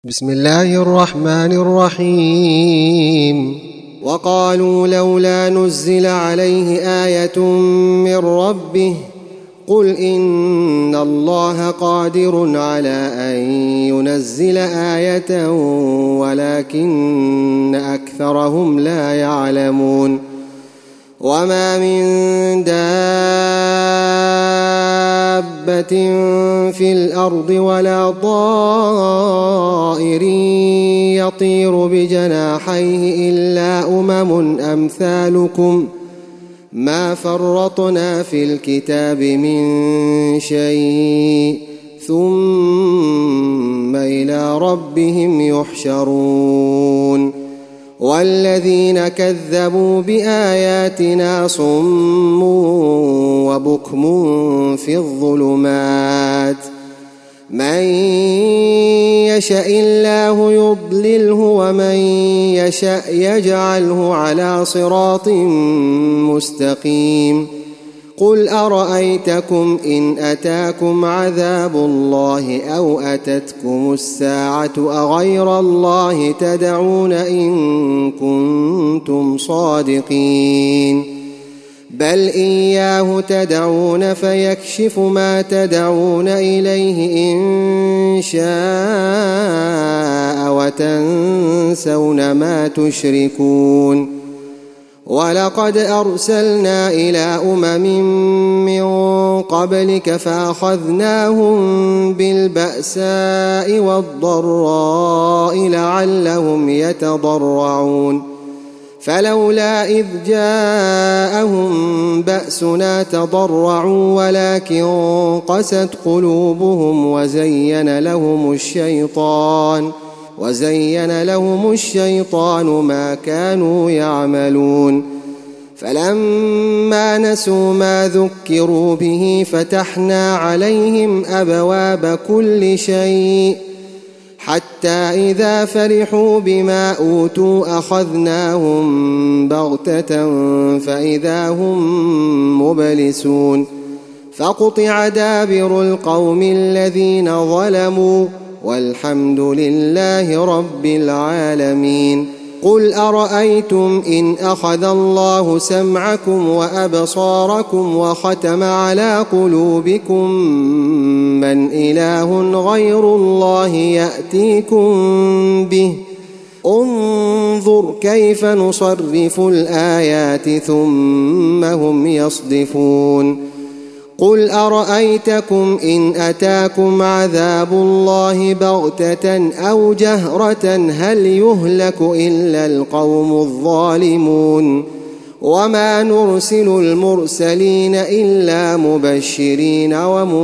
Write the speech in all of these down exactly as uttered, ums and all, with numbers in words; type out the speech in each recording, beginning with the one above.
بسم الله الرحمن الرحيم وقالوا لولا نزل عليه آية من ربه قل إن الله قادر على أن ينزل آية ولكن أكثرهم لا يعلمون وما من دابة في الأرض ولا طائر يطير بجناحيه إلا أمم أمثالكم ما فرطنا في الكتاب من شيء ثم إلى ربهم يحشرون والذين كذبوا بآياتنا صم وبكم في الظلمات من يشاء الله يضلله ومن يشاء يجعله على صراط مستقيم قل أرأيتكم إن أتاكم عذاب الله أو أتتكم الساعة أغير الله تدعون إن كنتم صادقين بل إياه تدعون فيكشف ما تدعون إليه إن شاء وتنسون ما تشركون ولقد أرسلنا إلى أمم من قبلك فأخذناهم بالبأساء والضراء لعلهم يتضرعون فلولا إذ جاءهم بأسنا تضرعوا ولكن قست قلوبهم وزين لهم الشيطان وزين لهم الشيطان ما كانوا يعملون فلما نسوا ما ذكروا به فتحنا عليهم أبواب كل شيء حتى إذا فرحوا بما أوتوا أخذناهم بغتة فإذا هم مبلسون فقطع دابر القوم الذين ظلموا والحمد لله رب العالمين قل أرأيتم إن أخذ الله سمعكم وأبصاركم وختم على قلوبكم من إله غير الله يأتيكم به انظر كيف نصرف الآيات ثم هم يصدفون قل أرأيتكم إن أتاكم عذاب الله بغتة أو جهرة هل يهلك إلا القوم الظالمون وما نرسل المرسلين إلا مبشرين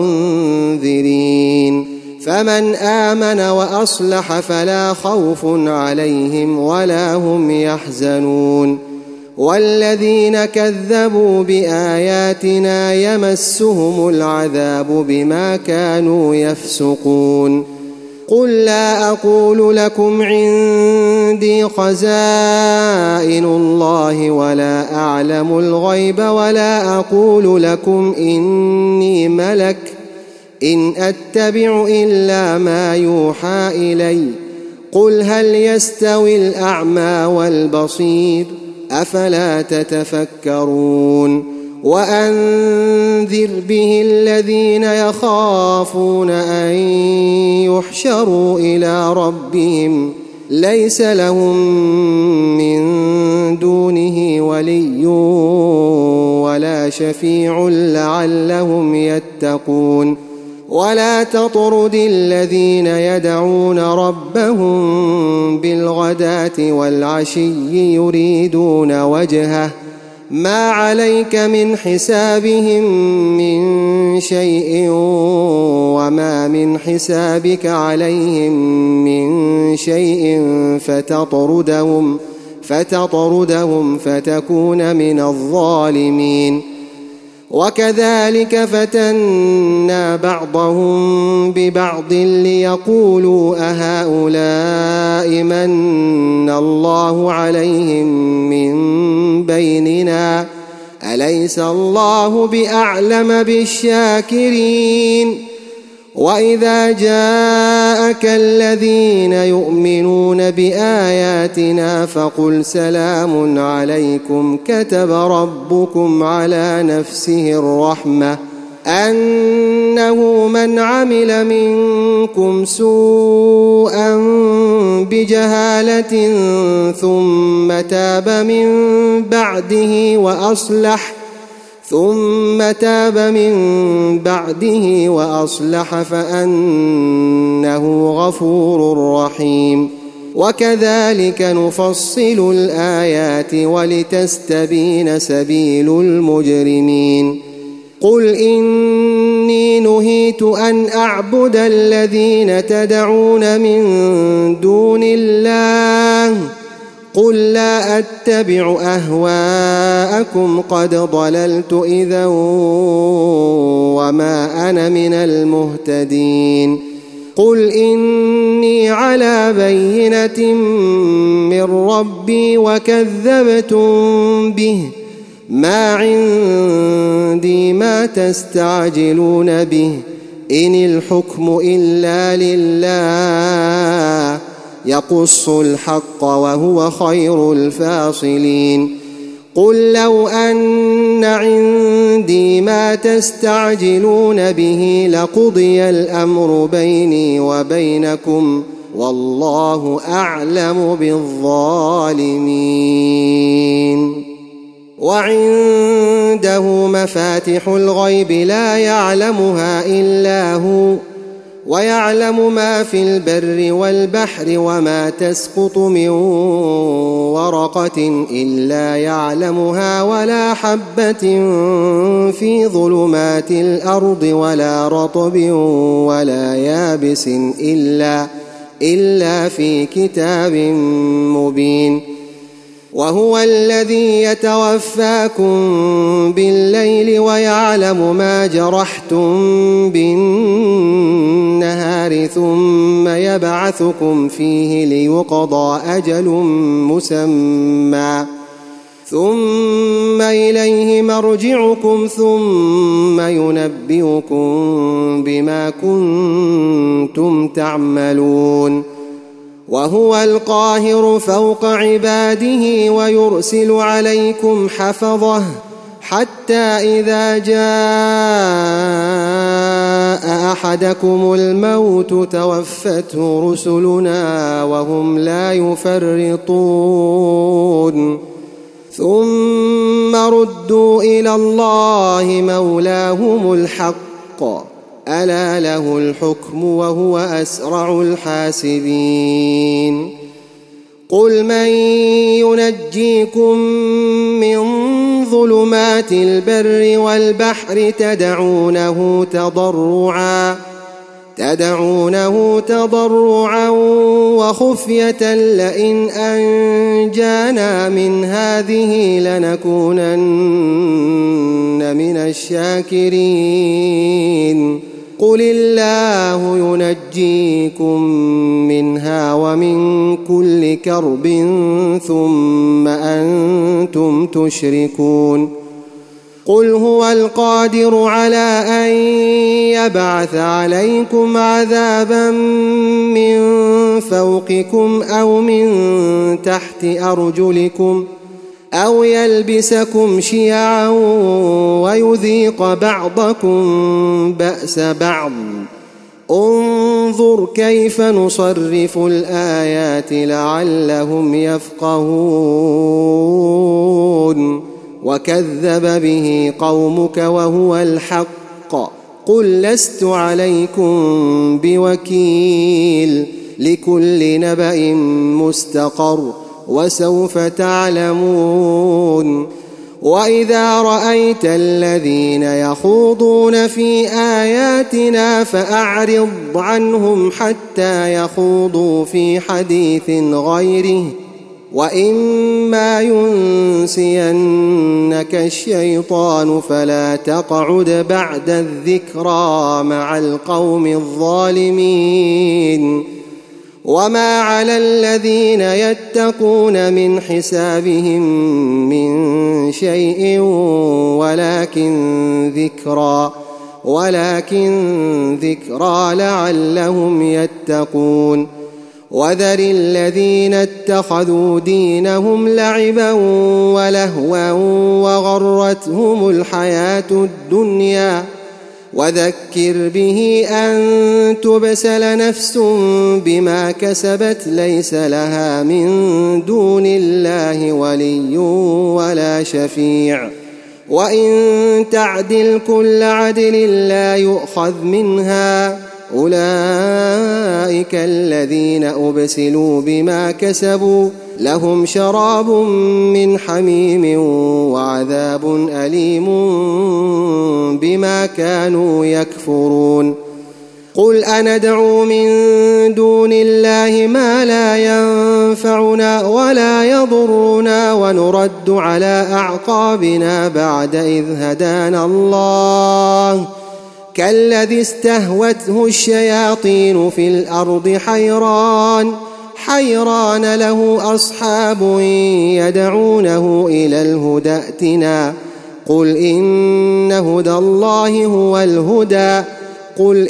ومنذرين فمن آمن وأصلح فلا خوف عليهم ولا هم يحزنون والذين كذبوا بآياتنا يمسهم العذاب بما كانوا يفسقون قل لا أقول لكم عندي خزائن الله ولا أعلم الغيب ولا أقول لكم إني ملك إن أتبع إلا ما يوحى إلي قل هل يستوي الأعمى والبصير أفلا تتفكرون وأنذر به الذين يخافون أن يحشروا إلى ربهم ليس لهم من دونه ولي ولا شفيع لعلهم يتقون ولا تطرد الذين يدعون ربهم بالغداة والعشي يريدون وجهه ما عليك من حسابهم من شيء وما من حسابك عليهم من شيء فتطردهم فتطردهم فتكون من الظالمين وكذلك فتنا بعضهم ببعض ليقولوا أهؤلاء من الله عليهم من بيننا أليس الله بأعلم بالشاكرين وإذا جاءك الذين يؤمنون بآياتنا فقل سلام عليكم كتب ربكم على نفسه الرحمة أنه من عمل منكم سوءا بجهالة ثم تاب من بعده وأصلح ثم تاب من بعده وأصلح فأنه غفور رحيم. وكذلك نفصل الآيات ولتستبين سبيل المجرمين. قل إني نهيت أن أعبد الذين تدعون من دون الله قل لا أتبع أهواءكم قد ضللت إذا وما أنا من المهتدين. قل إني على بينة من ربي وكذبتم به ما عندي ما تستعجلون به إن الحكم إلا لله يقص الحق وهو خير الفاصلين. قل لو أن عندي ما تستعجلون به لقضي الأمر بيني وبينكم والله أعلم بالظالمين. وعنده مفاتح الغيب لا يعلمها إلا هو ويعلم ما في البر والبحر وما تسقط من ورقة إلا يعلمها ولا حبة في ظلمات الأرض ولا رطب ولا يابس إلا, إلا في كتاب مبين. وهو الذي يتوفاكم بالليل ويعلم ما جرحتم بالنهار ثم يبعثكم فيه ليقضى أجل مسمى ثم إليه مرجعكم ثم ينبئكم بما كنتم تعملون. وهو القاهر فوق عباده ويرسل عليكم حفظه حتى إذا جاء أحدكم الموت توفته رسلنا وهم لا يفرطون ثم ردوا إلى الله مولاهم الحق ألا له الحكم وهو أسرع الحاسبين. قل من ينجيكم من ظلمات البر والبحر تدعونه تضرعا تدعونه تضرعا وخفية لئن أنجانا من هذه لنكونن من الشاكرين. قل الله ينجيكم منها ومن كل كرب ثم أنتم تشركون. قل هو القادر على أن يبعث عليكم عذابا من فوقكم أو من تحت أرجلكم أو يلبسكم شيعا ويذيق بعضكم بأس بعض. انظر كيف نصرف الآيات لعلهم يفقهون. وكذب به قومك وهو الحق قل لست عليكم بوكيل لكل نبأ مستقر وسوف تعلمون. وإذا رأيت الذين يخوضون في آياتنا فأعرض عنهم حتى يخوضوا في حديث غيره وإما ينسينك الشيطان فلا تقعد بعد الذكرى مع القوم الظالمين. وما على الذين يتقون من حسابهم من شيء ولكن ذكرى ولكن ذكرى لعلهم يتقون وذر الذين اتخذوا دينهم لعبا ولهوا وغرتهم الحياة الدنيا وذكر به أن تبسل نفس بما كسبت ليس لها من دون الله ولي ولا شفيع وإن تعدل كل عدل لا يؤخذ منها أولئك الذين أبسلوا بما كسبوا لهم شراب من حميم وعذاب أليم بما كانوا يكفرون قل أندعو من دون الله ما لا ينفعنا ولا يضرنا ونرد على أعقابنا بعد إذ هدانا الله كالذي استهوته الشياطين في الأرض حيران حيران له أصحاب يدعونه إلى الهدى ائتنا قل إن هدى الله هو الهدى قل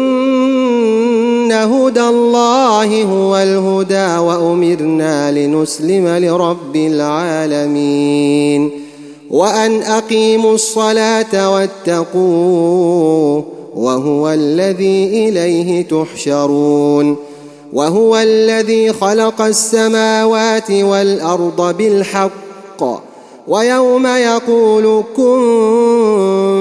إن هدى الله هو الهدى وأمرنا لنسلم لرب العالمين وأن أقيموا الصلاة واتقوه وهو الذي إليه تحشرون وهو الذي خلق السماوات والأرض بالحق ويوم يقول كن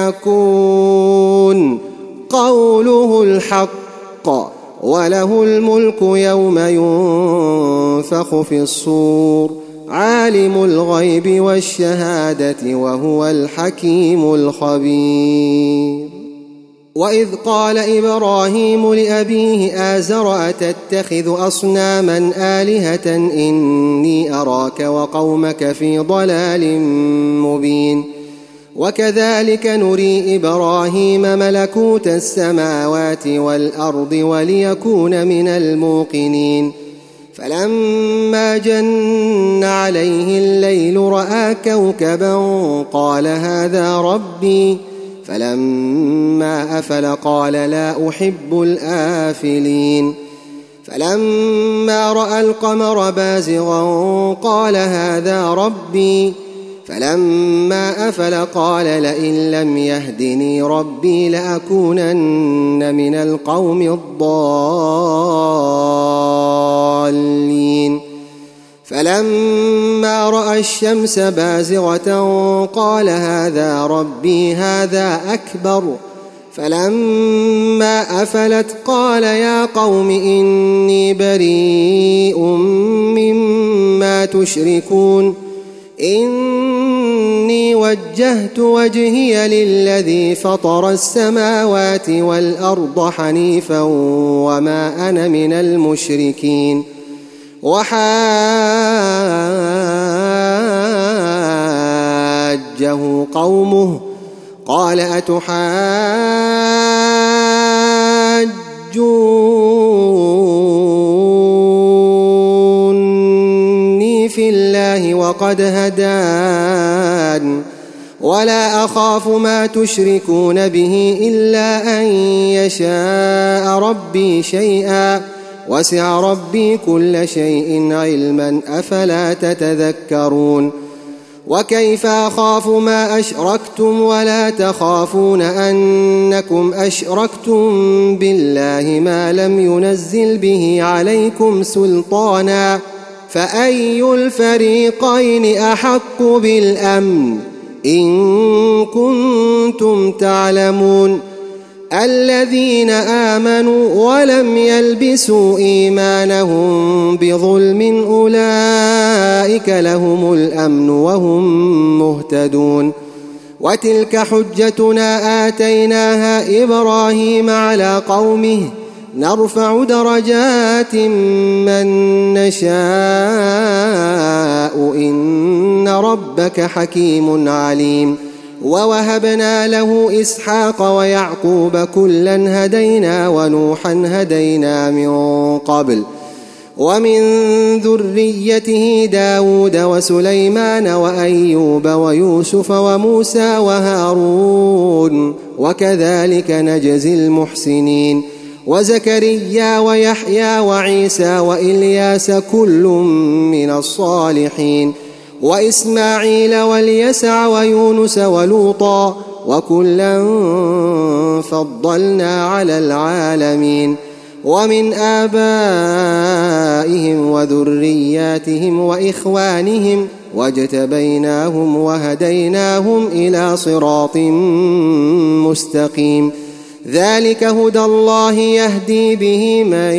فيكون قوله الحق وله الملك يوم ينفخ في الصور عالم الغيب والشهادة وهو الحكيم الخبير وإذ قال إبراهيم لأبيه آزر أتتخذ أصناما آلهة إني أراك وقومك في ضلال مبين وكذلك نري إبراهيم ملكوت السماوات والأرض وليكون من الموقنين فلما جن عليه الليل رأى كوكبا قال هذا ربي فلما أفل قال لا أحب الآفلين فلما رأى القمر بازغا قال هذا ربي فلما أفل قال لئن لم يهدني ربي لأكونن من القوم الضالين فلما رأى الشمس بازغة قال هذا ربي هذا أكبر فلما أفلت قال يا قوم إني بريء مما تشركون إني وجهت وجهي للذي فطر السماوات والأرض حنيفا وما أنا من المشركين وحاجه قومه قال أتحاجوني في الله وقد هدان ولا أخاف ما تشركون به إلا أن يشاء ربي شيئا وسع ربي كل شيء علما أفلا تتذكرون وكيف أخاف ما أشركتم ولا تخافون أنكم أشركتم بالله ما لم ينزل به عليكم سلطانا فأي الفريقين أحق بالأمن إن كنتم تعلمون الذين آمنوا ولم يلبسوا إيمانهم بظلم أولئك لهم الأمن وهم مهتدون وتلك حجتنا آتيناها إبراهيم على قومه نرفع درجات من نشاء إن ربك حكيم عليم ووهبنا له إسحاق ويعقوب كلا هدينا ونوحا هدينا من قبل ومن ذريته داود وسليمان وأيوب ويوسف وموسى وهارون وكذلك نجزي المحسنين وزكريا ويحيى وعيسى وإلياس كل من الصالحين وإسماعيل واليسع ويونس ولوطا وكلا فضلنا على العالمين ومن آبائهم وذرياتهم وإخوانهم واجتبيناهم وهديناهم إلى صراط مستقيم ذلك هدى الله يهدي به من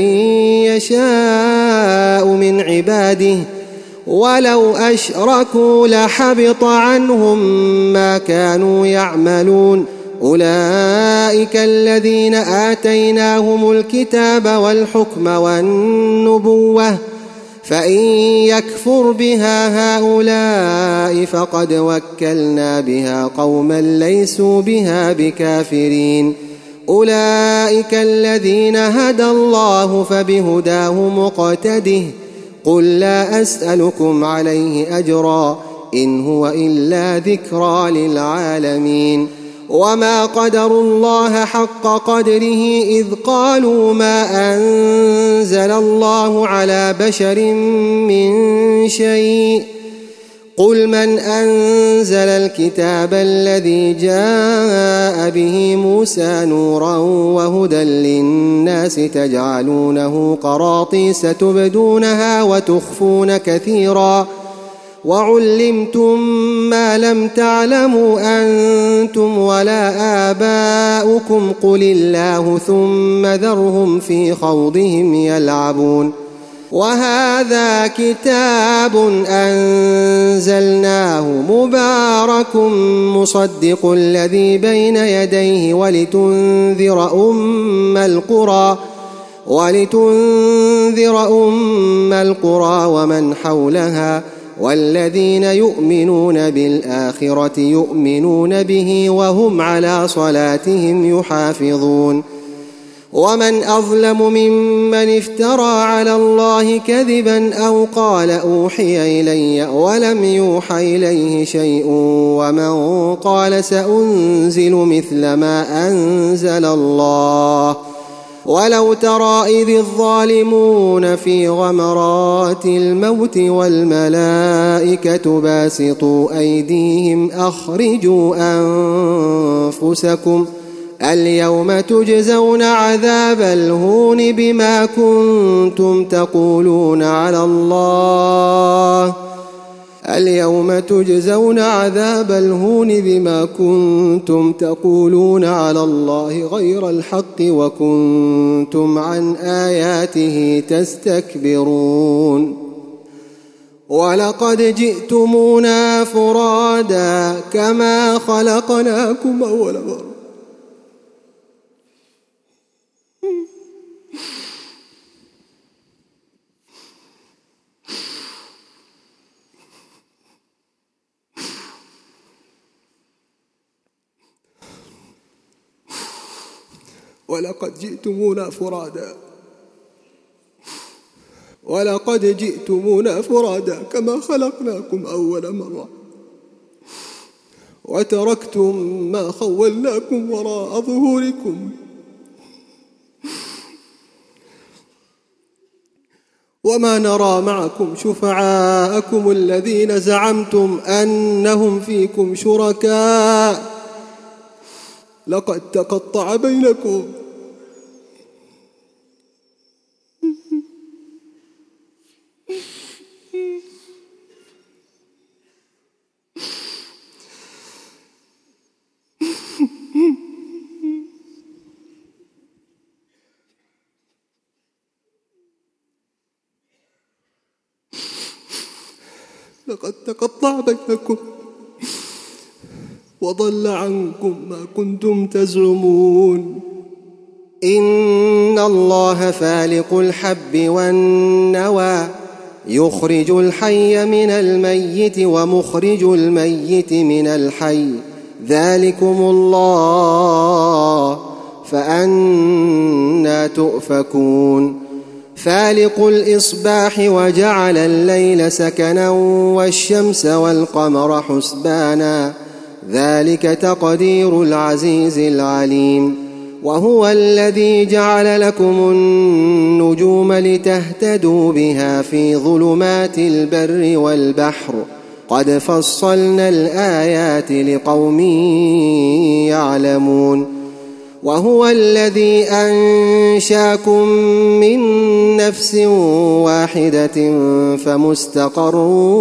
يشاء من عباده ولو أشركوا لحبط عنهم ما كانوا يعملون أولئك الذين آتيناهم الكتاب والحكم والنبوة فإن يكفر بها هؤلاء فقد وكلنا بها قوما ليسوا بها بكافرين أولئك الذين هدى الله فبهداه مقتده قل لا أسألكم عليه أجرا إن هو إلا ذكرى للعالمين وما قدروا الله حق قدره إذ قالوا ما أنزل الله على بشر من شيء قل من أنزل الكتاب الذي جاء به موسى نورا وهدى للناس تجعلونه قراطيس تبدونها وتخفون كثيرا وعلمتم ما لم تعلموا أنتم ولا آباؤكم قل الله ثم ذرهم في خوضهم يلعبون وهذا كتاب أنزلناه مبارك مصدق الذي بين يديه ولتنذر أم القرى ولتنذر أم القرى ومن حولها والذين يؤمنون بالآخرة يؤمنون به وهم على صلاتهم يحافظون ومن أظلم ممن افترى على الله كذبا أو قال أوحي إلي ولم يوحى إليه شيء ومن قال سأنزل مثل ما أنزل الله ولو ترى إذ الظالمون في غمرات الموت والملائكة باسطوا أيديهم أخرجوا أنفسكم اليوم تجزون عذاب الهون بما كنتم تقولون على الله اليوم تجزون عذاب الهون بما كنتم تقولون على الله غير الحق وكنتم عن آياته تستكبرون ولقد جئتمونا فرادا كما خلقناكم أول مرة ولقد جئتمونا فرادا ولقد جئتمونا فرادا كما خلقناكم أول مرة وتركتم ما خولناكم وراء ظهوركم وما نرى معكم شفعاءكم الذين زعمتم أنهم فيكم شركاء لقد تقطع بينكم لقد تقطع بينكم وضل عنكم ما كنتم تزعمون إن الله فالق الحب والنوى يخرج الحي من الميت ومخرج الميت من الحي ذلكم الله فأنى تؤفكون فالق الإصباح وجعل الليل سكنا والشمس والقمر حسبانا ذلك تقدير العزيز العليم وهو الذي جعل لكم النجوم لتهتدوا بها في ظلمات البر والبحر قد فصلنا الآيات لقوم يعلمون وهو الذي أنشاكم من نفس واحدة فمستقر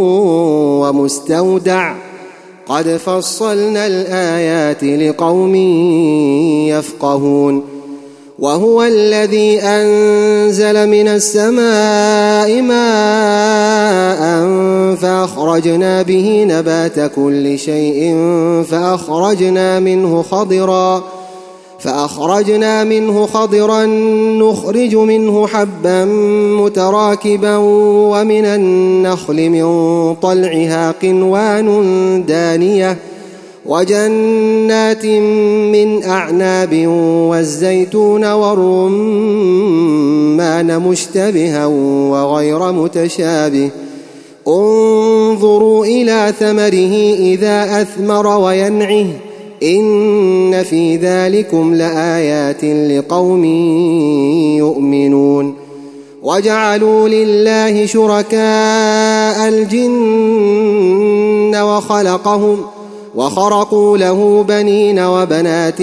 ومستودع قد فصلنا الآيات لقوم يفقهون وهو الذي أنزل من السماء ماء فأخرجنا به نبات كل شيء فأخرجنا منه خضرا فأخرجنا منه خضرا نخرج منه حبا متراكبا ومن النخل من طلعها قنوان دانية وجنات من أعناب والزيتون والرمان مشتبها وغير متشابه انظروا إلى ثمره إذا أثمر وينعه إن في ذلكم لآيات لقوم يؤمنون وجعلوا لله شركاء الجن وخلقهم وخرقوا له بنين وبنات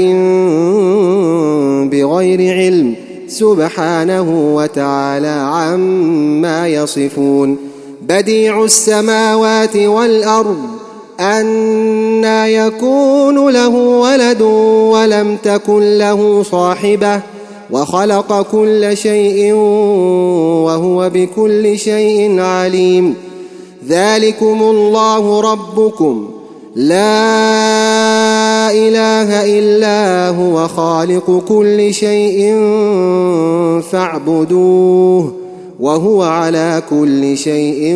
بغير علم سبحانه وتعالى عما يصفون بديع السماوات والأرض أنى يكون له ولد ولم تكن له صاحبة وخلق كل شيء وهو بكل شيء عليم ذلكم الله ربكم لا إله إلا هو خالق كل شيء فاعبدوه وهو على كل شيء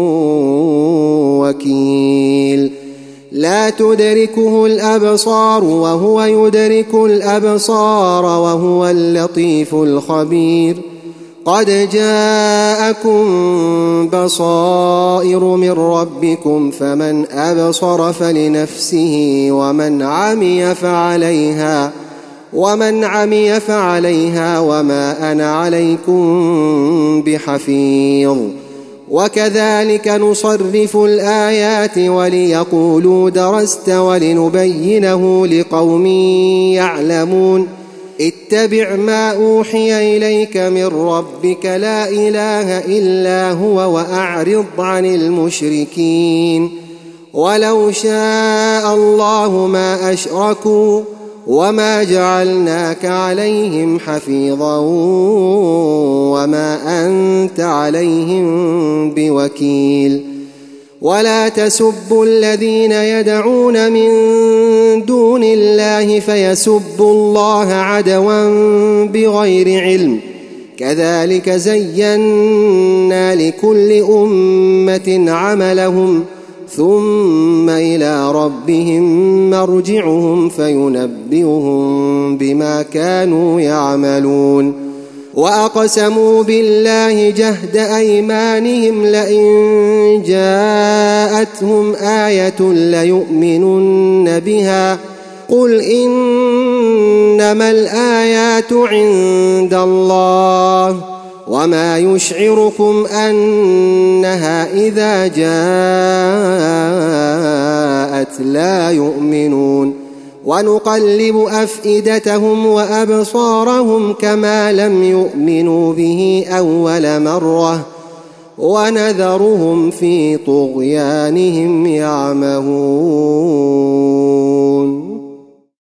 وكيل لا تدركه الأبصار وهو يدرك الأبصار وهو اللطيف الخبير قد جاءكم بصائر من ربكم فمن أبصر فلنفسه ومن عمي فعليها ومن عمي فعليها وما أنا عليكم بحفيظ وكذلك نصرف الآيات وليقولوا درست ولنبينه لقوم يعلمون اتبع ما أوحي إليك من ربك لا إله إلا هو وأعرض عن المشركين ولو شاء الله ما أشركوا وما جعلناك عليهم حفيظا وما أنت عليهم بوكيل ولا تسبوا الذين يدعون من دون الله فيسبوا الله عدوا بغير علم كذلك زينا لكل أمة عملهم ثم إلى ربهم مرجعهم فينبئهم بما كانوا يعملون وأقسموا بالله جهد أيمانهم لئن جاءتهم آية ليؤمنن بها قل إنما الآيات عند الله وما يشعركم أنها إذا جاءت لا يؤمنون ونقلب أفئدتهم وأبصارهم كما لم يؤمنوا به أول مرة ونذرهم في طغيانهم يعمهون.